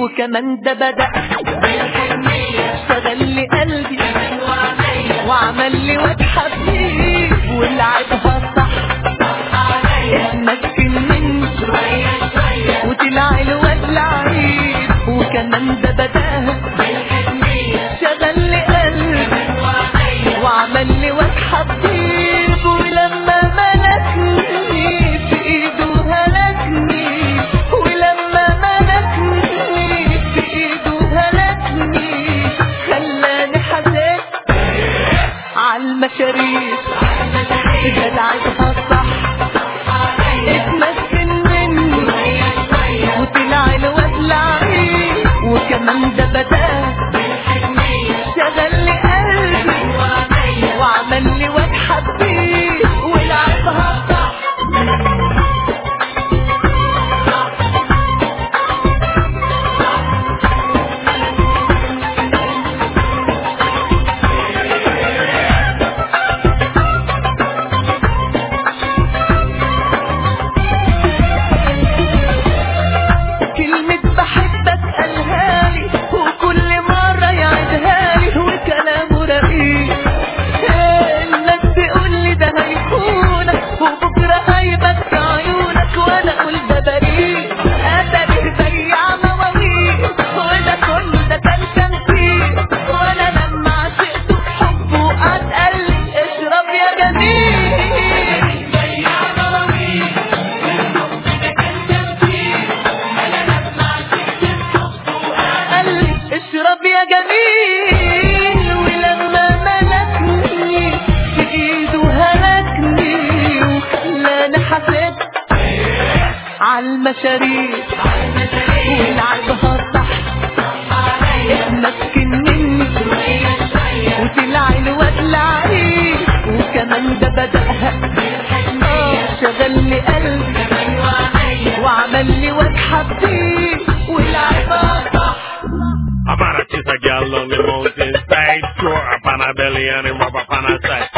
وكمان ده بدأ اشتغل لي قلبي وعمل لي واد حبيب ولعبها صح اتمكن مني وطلع الواد لعيب وكمان ده بدأ اشتغل لي قلبي وعمل لي واد حبيب ولما ملكني في ايده هلكني ولما ملكني في ايده هلكني خلاني حزين عالمشاريب جدعتها صح اتمكن مني وطلع الواد لعيب وكمان ده بدأ شغل لي قلبي وعمل لي واد حبيب ولعبها صح كلمة بحبك قالها لي وكل مرة يعيدها لي وكلامه رقيق الناس تقول لي ده هيخونك وبكرة هيبكي عيونك وانا اقول ده بريء اتاري بياع مواويل وده كله ده كان تمثيل وانا لما عشقته بحبه قعد قال لي اشرب يا جميل بياع مواويل قال لي اشرب يا جميل ولما ملكني في ايده هلكني وخلاني حسيت عالمشاريب ولعبها صح اتمكن مني وطلع الواد لعيب وكمان ده بدأها شغل لي قلبي وعمل لي واد حبيب ولعبها صح. I'm on a kiss a girl on the mountainside, throw up on a belly and a rub up on her side.